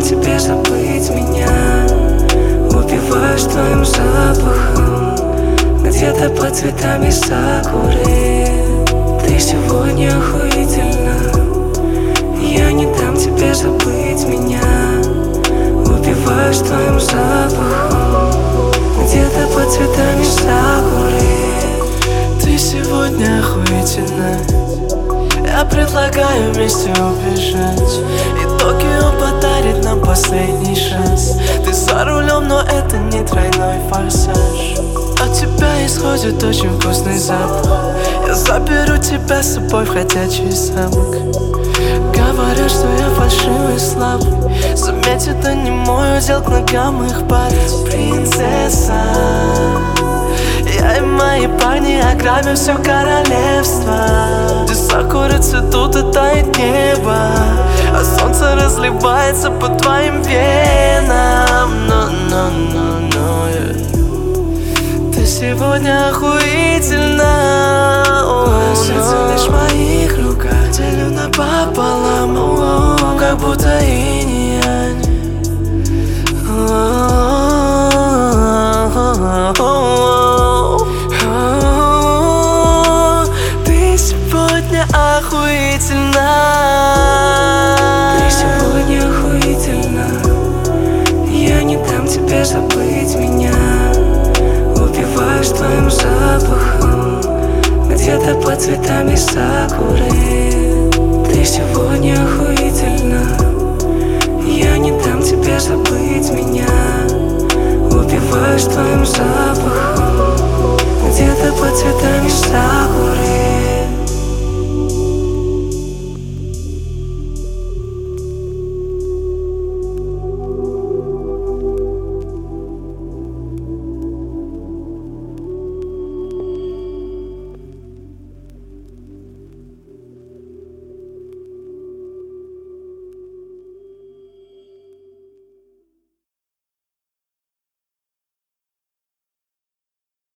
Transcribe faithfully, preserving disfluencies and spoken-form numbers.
тебе забыть меня. Убиваешь твоим запахом, где-то под цветами сакуры. Ты сегодня охуительна, я не дам тебе забыть меня. Убиваешь твоим запахом, где-то под цветами сакуры. Ты сегодня охуительна, я предлагаю вместе убежать, и Токио подарит нам последний шанс. Ты за рулем, но это не тройной форсаж. От тебя исходит очень вкусный запах. Я заберу тебя с собой в ходячий замок. Говорят, что я фальшивый, слабый. Заметь, это не мой удел, к ногам их падать. Принцесса, я и мои парни ограбим все королевство. Где сакуры цветут и тает небо, а солнце разливается по твоим венам. Но, но, но, но, yeah. Ты сегодня охуительна. Мое сердце лишь в моих руках, делю напополам, о, как будто инь и янь. Ты сегодня охуительна. Ты сегодня охуительна, я не дам тебе забыть меня. Убиваешь твоим запахом, где-то под цветами сакуры.